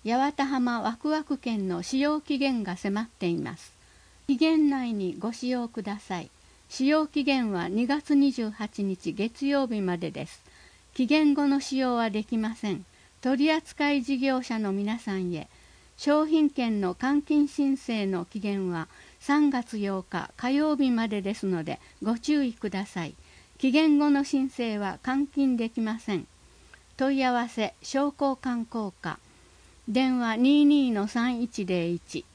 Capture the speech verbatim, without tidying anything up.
八幡浜ワクワク券の使用期限が迫っています。期限内にご使用ください。使用期限はにがつにじゅうはちにち月曜日までです。期限後の使用はできません。取扱事業者の皆さんへ、商品券の換金申請の期限はさんがつようか火曜日までですのでご注意ください。期限後の申請は換金できません。問い合わせ商工観光課、電話 にじゅうにのさんいちゼロいち